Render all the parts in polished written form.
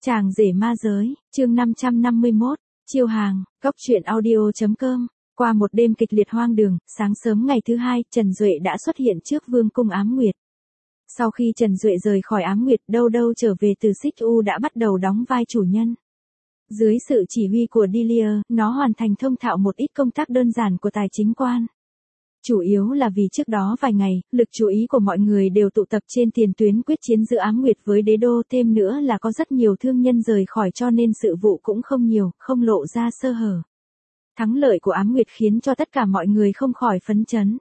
Chàng rể ma giới, chương 551, chiêu hàng, góc truyện audio.com. Qua một đêm kịch liệt hoang đường, sáng sớm ngày thứ hai, Trần Duệ đã xuất hiện trước vương cung Ám Nguyệt. Sau khi Trần Duệ rời khỏi Ám Nguyệt, đâu trở về từ Xích U đã bắt đầu đóng vai chủ nhân. Dưới sự chỉ huy của Delia, nó hoàn thành thông thạo một ít công tác đơn giản của tài chính quan. Chủ yếu là vì trước đó vài ngày, lực chú ý của mọi người đều tụ tập trên tiền tuyến quyết chiến giữa Ám Nguyệt với Đế Đô, thêm nữa là có rất nhiều thương nhân rời khỏi cho nên sự vụ cũng không nhiều, không lộ ra sơ hở. Thắng lợi của Ám Nguyệt khiến cho tất cả mọi người không khỏi phấn chấn.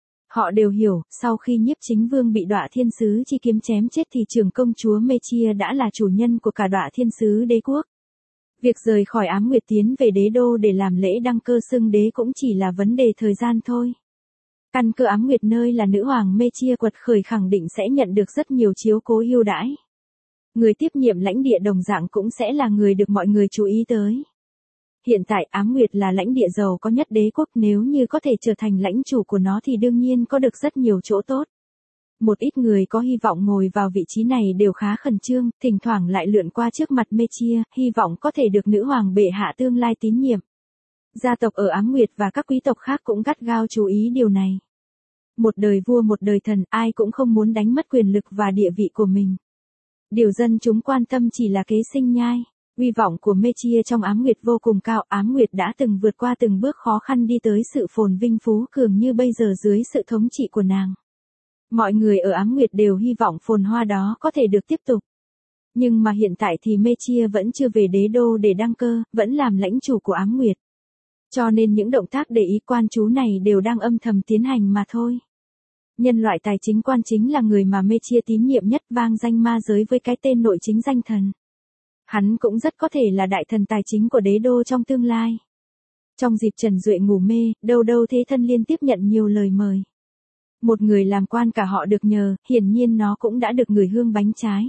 Họ đều hiểu, sau khi Nhiếp Chính Vương bị Đọa Thiên Sứ chi kiếm chém chết thì trưởng công chúa Mechia đã là chủ nhân của cả Đọa Thiên Sứ đế quốc. Việc rời khỏi Ám Nguyệt tiến về Đế Đô để làm lễ đăng cơ xưng đế cũng chỉ là vấn đề thời gian thôi. Căn cơ Ám Nguyệt nơi là nữ hoàng Mechia quật khởi khẳng định sẽ nhận được rất nhiều chiếu cố ưu đãi. Người tiếp nhiệm lãnh địa đồng dạng cũng sẽ là người được mọi người chú ý tới. Hiện tại Ám Nguyệt là lãnh địa giàu có nhất đế quốc, nếu như có thể trở thành lãnh chủ của nó thì đương nhiên có được rất nhiều chỗ tốt. Một ít người có hy vọng ngồi vào vị trí này đều khá khẩn trương, thỉnh thoảng lại lượn qua trước mặt Mechia, hy vọng có thể được nữ hoàng bệ hạ tương lai tín nhiệm. Gia tộc ở Ám Nguyệt và các quý tộc khác cũng gắt gao chú ý điều này. Một đời vua một đời thần, ai cũng không muốn đánh mất quyền lực và địa vị của mình. Điều dân chúng quan tâm chỉ là kế sinh nhai. Uy vọng của Mechia trong Ám Nguyệt vô cùng cao, Ám Nguyệt đã từng vượt qua từng bước khó khăn đi tới sự phồn vinh phú cường như bây giờ dưới sự thống trị của nàng. Mọi người ở Ám Nguyệt đều hy vọng phồn hoa đó có thể được tiếp tục. Nhưng mà hiện tại thì Mechia vẫn chưa về Đế Đô để đăng cơ, vẫn làm lãnh chủ của Ám Nguyệt. Cho nên những động tác để ý quan chú này đều đang âm thầm tiến hành mà thôi. Nhân loại tài chính quan chính là người mà Mechia tín nhiệm nhất, vang danh ma giới với cái tên nội chính danh thần. Hắn cũng rất có thể là đại thần tài chính của Đế Đô trong tương lai. Trong dịp Trần Duệ ngủ mê, đâu thế thân liên tiếp nhận nhiều lời mời. Một người làm quan cả họ được nhờ, hiển nhiên nó cũng đã được người hương bánh trái.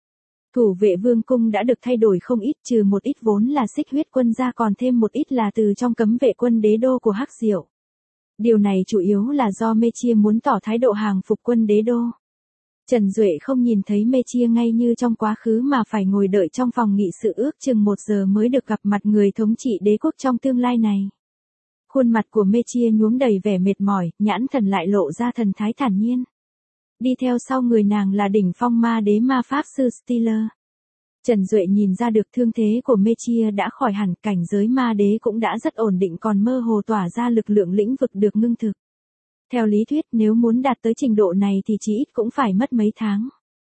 Thủ vệ vương cung đã được thay đổi không ít, trừ một ít vốn là Xích Huyết quân ra còn thêm một ít là từ trong cấm vệ quân Đế Đô của Hắc Diệu. Điều này chủ yếu là do Mechia muốn tỏ thái độ hàng phục quân Đế Đô. Trần Duệ không nhìn thấy Mechia ngay như trong quá khứ mà phải ngồi đợi trong phòng nghị sự ước chừng 1 giờ mới được gặp mặt người thống trị đế quốc trong tương lai này. Khuôn mặt của Mechia nhuốm đầy vẻ mệt mỏi, nhãn thần lại lộ ra thần thái thản nhiên. Đi theo sau người nàng là đỉnh phong ma đế ma pháp sư Steeler. Trần Duệ nhìn ra được thương thế của Mechia đã khỏi hẳn, cảnh giới ma đế cũng đã rất ổn định, còn mơ hồ tỏa ra lực lượng lĩnh vực được ngưng thực. Theo lý thuyết nếu muốn đạt tới trình độ này thì chỉ ít cũng phải mất mấy tháng.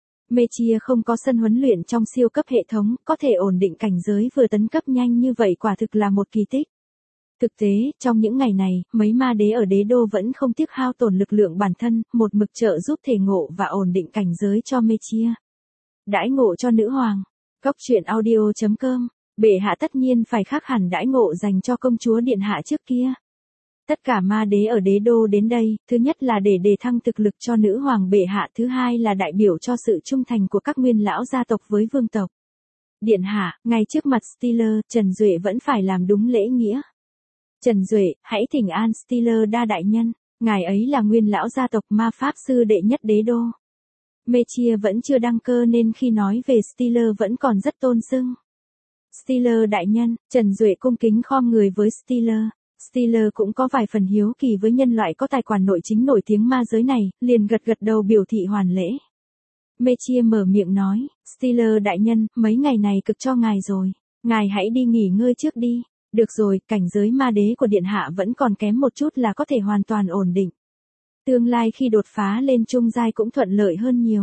Mechia không có sân huấn luyện trong siêu cấp hệ thống, có thể ổn định cảnh giới vừa tấn cấp nhanh như vậy quả thực là một kỳ tích. Thực tế, trong những ngày này, mấy ma đế ở Đế Đô vẫn không tiếc hao tổn lực lượng bản thân, một mực trợ giúp thể ngộ và ổn định cảnh giới cho Mechia. Đãi ngộ cho nữ hoàng. Góc truyện audio.com. Bệ hạ tất nhiên phải khác hẳn đãi ngộ dành cho công chúa điện hạ trước kia. Tất cả ma đế ở Đế Đô đến đây, thứ nhất là để đề thăng thực lực cho nữ hoàng bệ hạ, thứ hai là đại biểu cho sự trung thành của các nguyên lão gia tộc với vương tộc. Điện hạ, ngay trước mặt Steeler, Trần Duệ vẫn phải làm đúng lễ nghĩa. Trần Duệ, hãy thỉnh an Steeler đa đại nhân, ngài ấy là nguyên lão gia tộc ma pháp sư đệ nhất Đế Đô. Mechia vẫn chưa đăng cơ nên khi nói về Steeler vẫn còn rất tôn xưng. Steeler đại nhân, Trần Duệ cung kính khom người với Steeler. Steeler cũng có vài phần hiếu kỳ với nhân loại có tài quản nội chính nổi tiếng ma giới này, liền gật đầu biểu thị hoàn lễ. Mechia mở miệng nói, Steeler đại nhân, mấy ngày này cực cho ngài rồi, ngài hãy đi nghỉ ngơi trước đi. Được rồi, cảnh giới ma đế của điện hạ vẫn còn kém một chút là có thể hoàn toàn ổn định. Tương lai khi đột phá lên trung giai cũng thuận lợi hơn nhiều.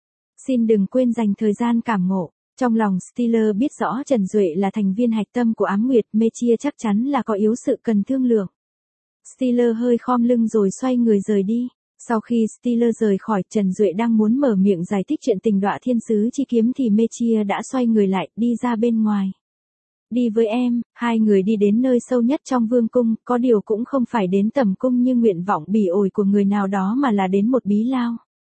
Xin đừng quên dành thời gian cảm ngộ. Trong lòng Steeler biết rõ Trần Duệ là thành viên hạch tâm của Ám Nguyệt, Mechia chắc chắn là có yếu sự cần thương lượng. Steeler hơi khom lưng rồi xoay người rời đi. Sau khi Steeler rời khỏi, Trần Duệ đang muốn mở miệng giải thích chuyện tình Đọa Thiên Sứ chi kiếm thì Mechia đã xoay người lại, đi ra bên ngoài. Đi với em, hai người đi đến nơi sâu nhất trong vương cung, có điều cũng không phải đến tầm cung như nguyện vọng bỉ ổi của người nào đó mà là đến một bí lao.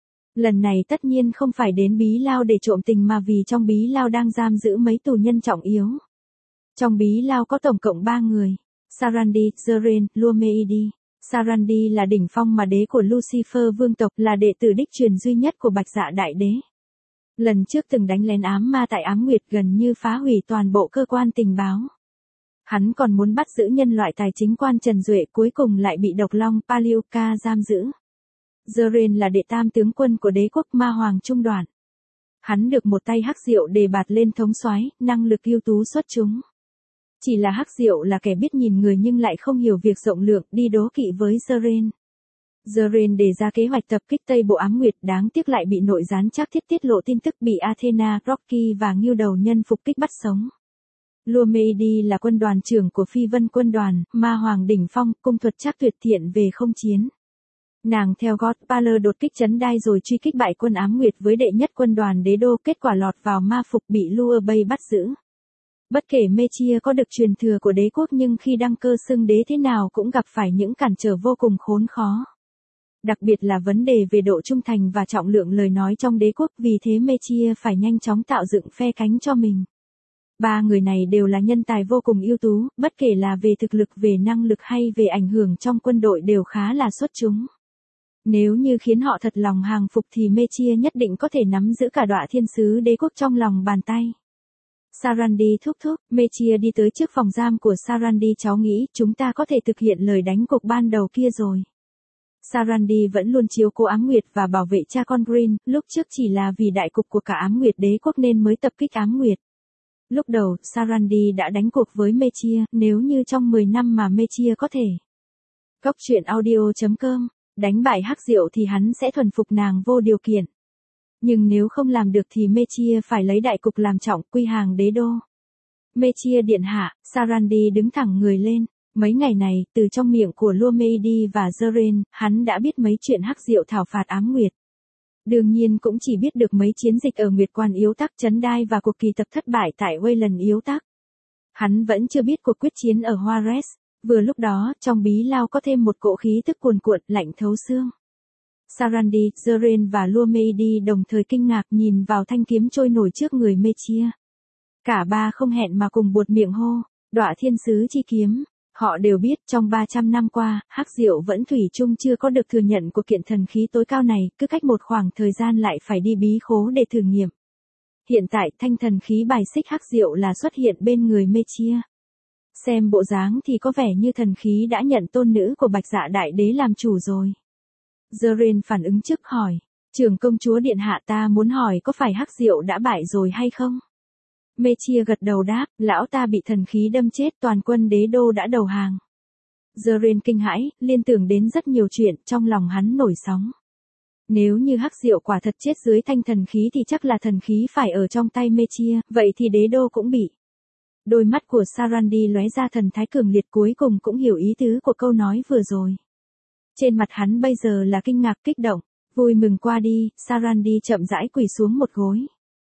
Lần này tất nhiên không phải đến bí lao để trộm tình mà vì trong bí lao đang giam giữ mấy tù nhân trọng yếu. Trong bí lao có tổng cộng 3 người, Sarandi, Zeren, Lumeidi. Sarandi là đỉnh phong mà đế của Lucifer vương tộc, là đệ tử đích truyền duy nhất của Bạch Dạ Đại Đế. Lần trước từng đánh lén ám ma tại Ám Nguyệt gần như phá hủy toàn bộ cơ quan tình báo. Hắn còn muốn bắt giữ nhân loại tài chính quan Trần Duệ, cuối cùng lại bị độc long Paliuka giam giữ. Zeren là đệ tam tướng quân của đế quốc ma hoàng trung đoạn. Hắn được một tay hắc diệu đề bạt lên thống soái, năng lực ưu tú xuất chúng. Chỉ là hắc diệu là kẻ biết nhìn người nhưng lại không hiểu việc rộng lượng, đi đố kỵ với Zeren. Zeren đề ra kế hoạch tập kích Tây Bộ Ám Nguyệt, đáng tiếc lại bị nội gián Trác Thiết tiết lộ tin tức, bị Athena, Rocky và Ngưu Đầu Nhân phục kích bắt sống. Lumeidi là quân đoàn trưởng của Phi Vân quân đoàn, ma hoàng đỉnh phong, cung thuật Trác tuyệt thiện về không chiến. Nàng theo God Paler đột kích trấn Đai rồi truy kích bại quân Ám Nguyệt với đệ nhất quân đoàn đế đô, kết quả lọt vào ma phục, bị Lua Bay bắt giữ. Bất kể Mechia có được truyền thừa của đế quốc nhưng khi đăng cơ xưng đế thế nào cũng gặp phải những cản trở vô cùng khốn khó. Đặc biệt là vấn đề về độ trung thành và trọng lượng lời nói trong đế quốc, vì thế Mechia phải nhanh chóng tạo dựng phe cánh cho mình. Ba người này đều là nhân tài vô cùng ưu tú, bất kể là về thực lực, về năng lực hay về ảnh hưởng trong quân đội đều khá là xuất chúng. Nếu như khiến họ thật lòng hàng phục thì Mechia nhất định có thể nắm giữ cả Đọa Thiên Sứ đế quốc trong lòng bàn tay. Sarandi thúc thúc, Mechia đi tới trước phòng giam của Sarandi, cháu nghĩ chúng ta có thể thực hiện lời đánh cược ban đầu kia rồi. Sarandi vẫn luôn chiếu cố Ám Nguyệt và bảo vệ cha con Green, lúc trước chỉ là vì đại cục của cả Ám Nguyệt đế quốc nên mới tập kích Ám Nguyệt. Lúc đầu, Sarandi đã đánh cuộc với Mechia, nếu như trong 10 năm mà Mechia có thể. Góc truyện audio.com, đánh bại hắc diệu thì hắn sẽ thuần phục nàng vô điều kiện. Nhưng nếu không làm được thì Mechia phải lấy đại cục làm trọng, quy hàng đế đô. Mechia điện hạ, Sarandi đứng thẳng người lên. Mấy ngày này, từ trong miệng của Lumeidi và Zeren, hắn đã biết mấy chuyện hắc diệu thảo phạt Ám Nguyệt. Đương nhiên cũng chỉ biết được mấy chiến dịch ở Nguyệt Quan Yếu Tắc trấn Đai và cuộc kỳ tập thất bại tại Wayland Yếu Tắc. Hắn vẫn chưa biết cuộc quyết chiến ở Juarez. Vừa lúc đó, trong bí lao có thêm một cỗ khí tức cuồn cuộn, lạnh thấu xương. Sarandi, Zeren và Lumeidi đồng thời kinh ngạc nhìn vào thanh kiếm trôi nổi trước người Mechia. Cả ba không hẹn mà cùng buột miệng hô, Đọa Thiên Sứ chi kiếm. Họ đều biết trong 300 năm qua, hắc diệu vẫn thủy chung chưa có được thừa nhận của kiện thần khí tối cao này, cứ cách một khoảng thời gian lại phải đi bí khố để thử nghiệm. Hiện tại thanh thần khí bài xích hắc diệu là xuất hiện bên người Mechia. Xem bộ dáng thì có vẻ như thần khí đã nhận tôn nữ của Bạch Dạ Đại Đế làm chủ rồi. Zeren phản ứng trước hỏi, trưởng công chúa điện hạ, ta muốn hỏi có phải hắc diệu đã bại rồi hay không? Mechia gật đầu đáp, lão ta bị thần khí đâm chết, toàn quân đế đô đã đầu hàng. Zeren kinh hãi, liên tưởng đến rất nhiều chuyện, trong lòng hắn nổi sóng. Nếu như hắc diệu quả thật chết dưới thanh thần khí thì chắc là thần khí phải ở trong tay Mechia, vậy thì đế đô cũng bị. Đôi mắt của Sarandi lóe ra thần thái cường liệt, cuối cùng cũng hiểu ý tứ của câu nói vừa rồi. Trên mặt hắn bây giờ là kinh ngạc, kích động, vui mừng qua đi, Sarandi chậm rãi quỳ xuống một gối.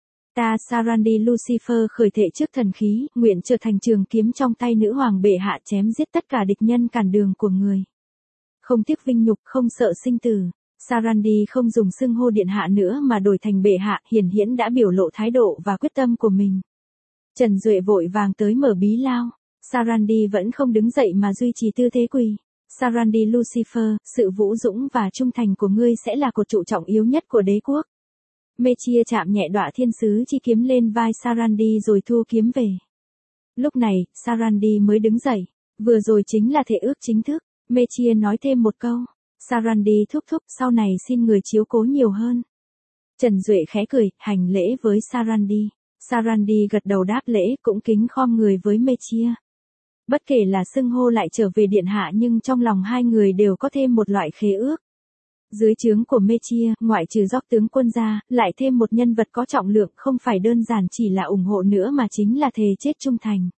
Ta Sarandi Lucifer khởi thệ trước thần khí, nguyện trở thành trường kiếm trong tay nữ hoàng bệ hạ, chém giết tất cả địch nhân cản đường của người. Không tiếc vinh nhục, không sợ sinh tử. Sarandi không dùng xưng hô điện hạ nữa mà đổi thành bệ hạ, hiển hiển đã biểu lộ thái độ và quyết tâm của mình. Trần Duệ vội vàng tới mở bí lao. Sarandi vẫn không đứng dậy mà duy trì tư thế quỳ. Sarandi Lucifer, sự vũ dũng và trung thành của ngươi sẽ là cột trụ trọng yếu nhất của đế quốc. Mechia chạm nhẹ Đọa Thiên Sứ chi kiếm lên vai Sarandi rồi thu kiếm về. Lúc này, Sarandi mới đứng dậy. Vừa rồi chính là thệ ước chính thức. Mechia nói thêm một câu. Sarandi thúc thúc, sau này xin người chiếu cố nhiều hơn. Trần Duệ khẽ cười, hành lễ với Sarandi. Sarandi gật đầu đáp lễ, cũng kính khom người với Mechia. Bất kể là xưng hô lại trở về điện hạ nhưng trong lòng hai người đều có thêm một loại khế ước. Dưới trướng của Mechia, ngoại trừ Dốc tướng quân ra, lại thêm một nhân vật có trọng lượng, không phải đơn giản chỉ là ủng hộ nữa mà chính là thề chết trung thành.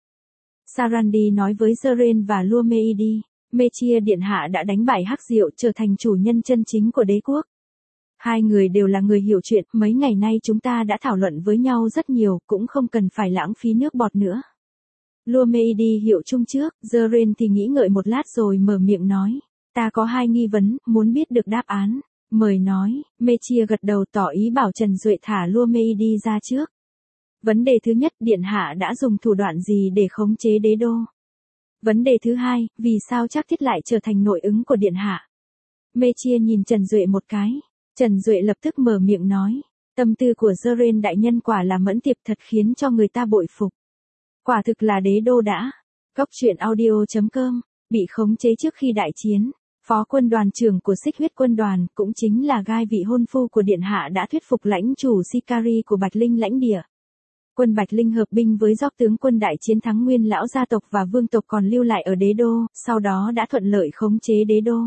Sarandi nói với Zeren và Lumeidi, Mechia điện hạ đã đánh bại hắc diệu, trở thành chủ nhân chân chính của đế quốc. Hai người đều là người hiểu chuyện, mấy ngày nay chúng ta đã thảo luận với nhau rất nhiều, cũng không cần phải lãng phí nước bọt nữa. Lumeidi hiệu chung trước, Zeren thì nghĩ ngợi một lát rồi mở miệng nói. Ta có hai nghi vấn, muốn biết được đáp án. Mời nói, Mechia gật đầu tỏ ý bảo Trần Duệ thả Lumeidi ra trước. Vấn đề thứ nhất, điện hạ đã dùng thủ đoạn gì để khống chế đế đô? Vấn đề thứ hai, vì sao Trác Thiết lại trở thành nội ứng của điện hạ? Mechia nhìn Trần Duệ một cái. Trần Duệ lập tức mở miệng nói. Tâm tư của Zeren đại nhân quả là mẫn tiệp thật khiến cho người ta bội phục. Quả thực là đế đô đã. Góc truyện audio.com, bị khống chế trước khi đại chiến. Phó quân đoàn trưởng của Xích Huyết quân đoàn, cũng chính là gai vị hôn phu của Điện Hạ đã thuyết phục lãnh chủ Sikari của Bạch Linh lãnh địa. Quân Bạch Linh hợp binh với Gióc tướng quân đại chiến thắng nguyên lão gia tộc và vương tộc còn lưu lại ở đế đô, sau đó đã thuận lợi khống chế đế đô.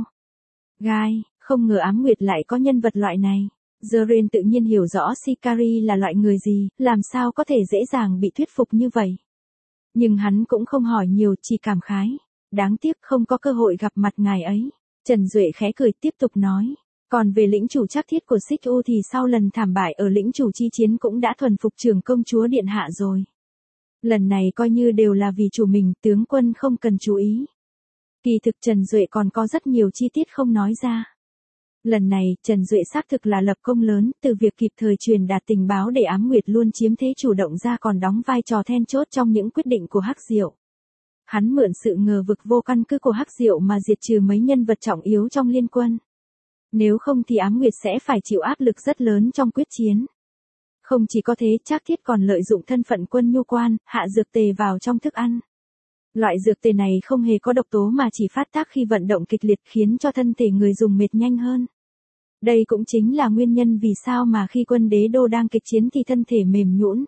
Gai, không ngờ Ám Nguyệt lại có nhân vật loại này. Zeren tự nhiên hiểu rõ Sikari là loại người gì, làm sao có thể dễ dàng bị thuyết phục như vậy. Nhưng hắn cũng không hỏi nhiều, chỉ cảm khái. Đáng tiếc không có cơ hội gặp mặt ngài ấy. Trần Duệ khẽ cười tiếp tục nói. Còn về lĩnh chủ Trác Thiết của Xích U thì sau lần thảm bại ở lĩnh chủ chi chiến cũng đã thuần phục trưởng công chúa Điện Hạ rồi. Lần này coi như đều là vì chủ mình, tướng quân không cần chú ý. Kỳ thực Trần Duệ còn có rất nhiều chi tiết không nói ra. Lần này, Trần Duệ xác thực là lập công lớn, từ việc kịp thời truyền đạt tình báo để Ám Nguyệt luôn chiếm thế chủ động ra còn đóng vai trò then chốt trong những quyết định của Hắc Diệu. Hắn mượn sự ngờ vực vô căn cứ của Hắc Diệu mà diệt trừ mấy nhân vật trọng yếu trong liên quân. Nếu không thì Ám Nguyệt sẽ phải chịu áp lực rất lớn trong quyết chiến. Không chỉ có thế, Trác Thiết còn lợi dụng thân phận quân nhu quan, hạ dược tề vào trong thức ăn. Loại dược tề này không hề có độc tố mà chỉ phát tác khi vận động kịch liệt khiến cho thân thể người dùng mệt nhanh hơn. Đây cũng chính là nguyên nhân vì sao mà khi quân đế đô đang kịch chiến thì thân thể mềm nhũn.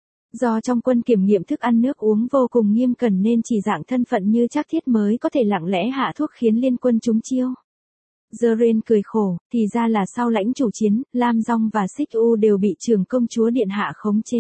Do trong quân kiểm nghiệm thức ăn nước uống vô cùng nghiêm cẩn nên chỉ dạng thân phận như Trác Thiết mới có thể lặng lẽ hạ thuốc khiến liên quân trúng chiêu. Zeren cười khổ, thì ra là sau lãnh chủ chiến, Lam Dong và Xích U đều bị trưởng công chúa Điện Hạ khống chế.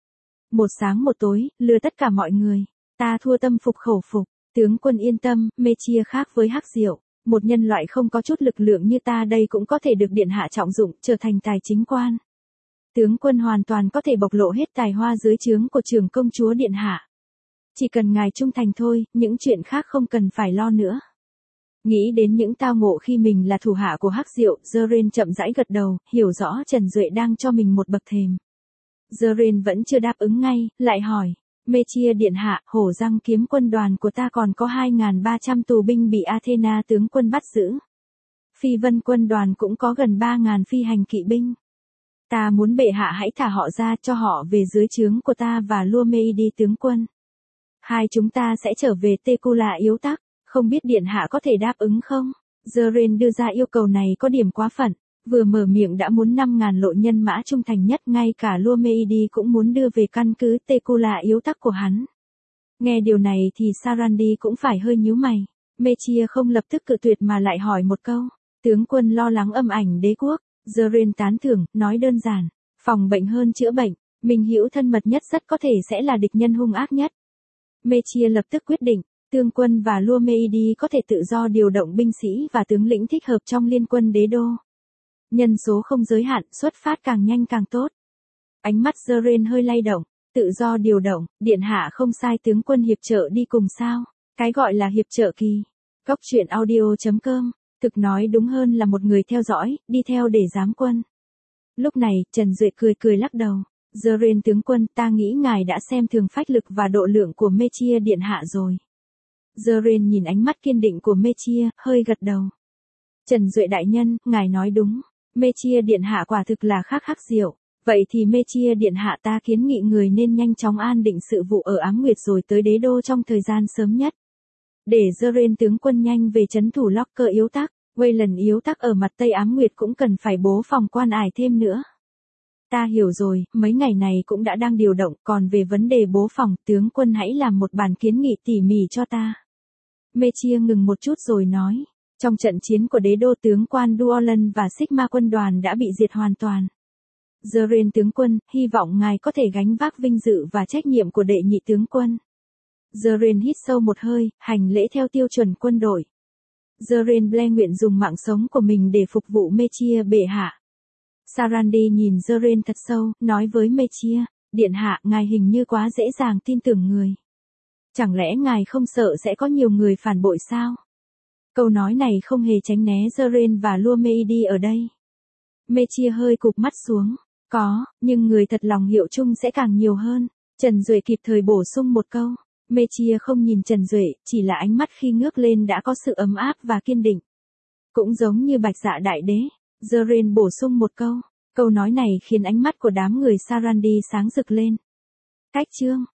Một sáng một tối, lừa tất cả mọi người. Ta thua tâm phục khẩu phục, tướng quân yên tâm, Mechia khác với Hắc Diệu. Một nhân loại không có chút lực lượng như ta đây cũng có thể được Điện Hạ trọng dụng, trở thành tài chính quan. Tướng quân hoàn toàn có thể bộc lộ hết tài hoa dưới trướng của trưởng công chúa Điện Hạ. Chỉ cần ngài trung thành thôi, những chuyện khác không cần phải lo nữa. Nghĩ đến những tao ngộ khi mình là thủ hạ của Hắc Diệu, Zeren chậm rãi gật đầu, hiểu rõ Trần Duệ đang cho mình một bậc thềm. Zeren vẫn chưa đáp ứng ngay, lại hỏi. Mechia Điện Hạ, Hổ Răng kiếm quân đoàn của ta còn có 2.300 tù binh bị Athena tướng quân bắt giữ. Phi Vân quân đoàn cũng có gần 3.000 phi hành kỵ binh. Ta muốn bệ hạ hãy thả họ ra cho họ về dưới trướng của ta và Luomeidi tướng quân. Hai chúng ta sẽ trở về Tekula yếu tắc, không biết Điện Hạ có thể đáp ứng không? Zeren đưa ra yêu cầu này có điểm quá phận, vừa mở miệng đã muốn 5.000 lộ nhân mã trung thành nhất, ngay cả Luomeidi cũng muốn đưa về căn cứ Tekula yếu tắc của hắn. Nghe điều này thì Sarandi cũng phải hơi nhíu mày. Mechia không lập tức cự tuyệt mà lại hỏi một câu. Tướng quân lo lắng âm ảnh đế quốc. Zeren tán thưởng, nói đơn giản. Phòng bệnh hơn chữa bệnh. Minh hữu thân mật nhất rất có thể sẽ là địch nhân hung ác nhất. Mechia lập tức quyết định. Tương quân và Luomeidi có thể tự do điều động binh sĩ và tướng lĩnh thích hợp trong liên quân đế đô. Nhân số không giới hạn, xuất phát càng nhanh càng tốt. Ánh mắt Zeren hơi lay động. Tự do điều động, Điện Hạ không sai tướng quân hiệp trợ đi cùng sao? Cái gọi là hiệp trợ kỳ. Góc truyện audio.com, thực nói đúng hơn là một người theo dõi, đi theo để giám quân. Lúc này, Trần Duệ cười cười lắc đầu. Zeren tướng quân, ta nghĩ ngài đã xem thường phách lực và độ lượng của Mechia Điện Hạ rồi. Zeren nhìn ánh mắt kiên định của Mechia, hơi gật đầu. Trần Duệ đại nhân, ngài nói đúng. Mechia Điện Hạ quả thực là khác Hắc Diệu. Vậy thì Mechia Điện Hạ ta kiến nghị người nên nhanh chóng an định sự vụ ở Ám Nguyệt rồi tới đế đô trong thời gian sớm nhất. Để Zeren tướng quân nhanh về trấn thủ Locker yếu tắc, Wayland yếu tắc ở mặt Tây Ám Nguyệt cũng cần phải bố phòng quan ải thêm nữa. Ta hiểu rồi, mấy ngày này cũng đã đang điều động, còn về vấn đề bố phòng, tướng quân hãy làm một bản kiến nghị tỉ mỉ cho ta. Mechia ngừng một chút rồi nói, trong trận chiến của đế đô tướng quan Duolan và Sigma quân đoàn đã bị diệt hoàn toàn. Zeren tướng quân, hy vọng ngài có thể gánh vác vinh dự và trách nhiệm của đệ nhị tướng quân. Zeren hít sâu một hơi, hành lễ theo tiêu chuẩn quân đội. Zeren Ble nguyện dùng mạng sống của mình để phục vụ Mechia bệ hạ. Sarandi nhìn Zeren thật sâu, nói với Mechia, Điện Hạ, ngài hình như quá dễ dàng tin tưởng người. Chẳng lẽ ngài không sợ sẽ có nhiều người phản bội sao? Câu nói này không hề tránh né Zeren và Luomeidi ở đây. Mechia hơi cụp mắt xuống. Có, nhưng người thật lòng hiệu chung sẽ càng nhiều hơn. Trần Duệ kịp thời bổ sung một câu. Mechia không nhìn Trần Duệ, chỉ là ánh mắt khi ngước lên đã có sự ấm áp và kiên định. Cũng giống như Bạch Dạ đại đế. Zeren bổ sung một câu. Câu nói này khiến ánh mắt của đám người Sarandi sáng rực lên. Cách chương